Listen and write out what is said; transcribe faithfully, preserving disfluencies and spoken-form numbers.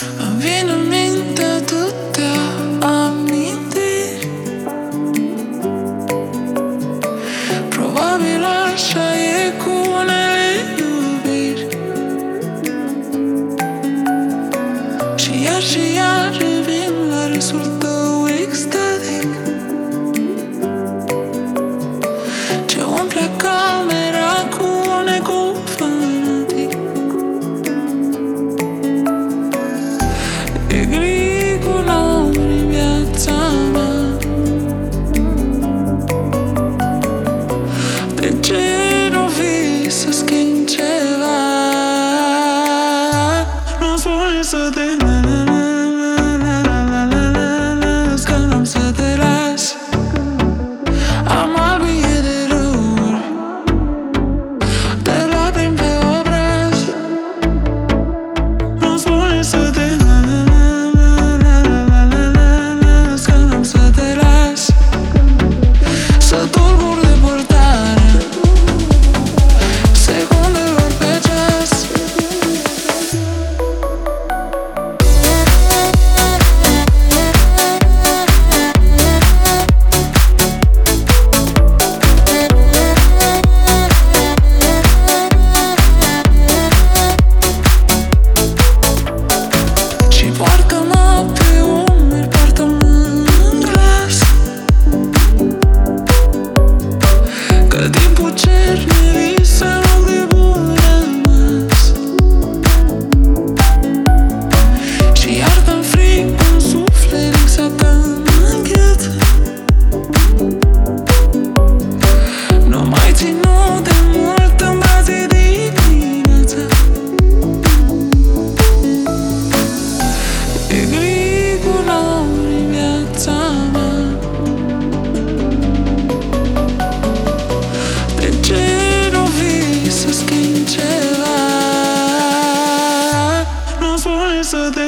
Îmi vin în minte atâtea amintiri. Probabil așa e cu unele iubiri. Și iar și iar revin la râsul tău extatic, ce umple camera cu un ego fanatic. E gri cu nori viața mea. De ce nu vii să schimbi ceva? Nu-mi spune să te că n-am să te las. Am albie de râuri, de lacrimi pe obraz. Nu-mi spune să te că n-am să te las. Să tulbur depărtarea secundelor pe ceas. Și poartă-mă pe umeri, poartă-mă în glas, că timpul cerne vise în loc de bun rămas. Și iartă-mi frig în suflet, exact îngheață. Nu mai ținut de mult în brațe dimineața. E gri cu nori viața mea. De ce nu vii să schimbi ceva? Nu-mi spune să te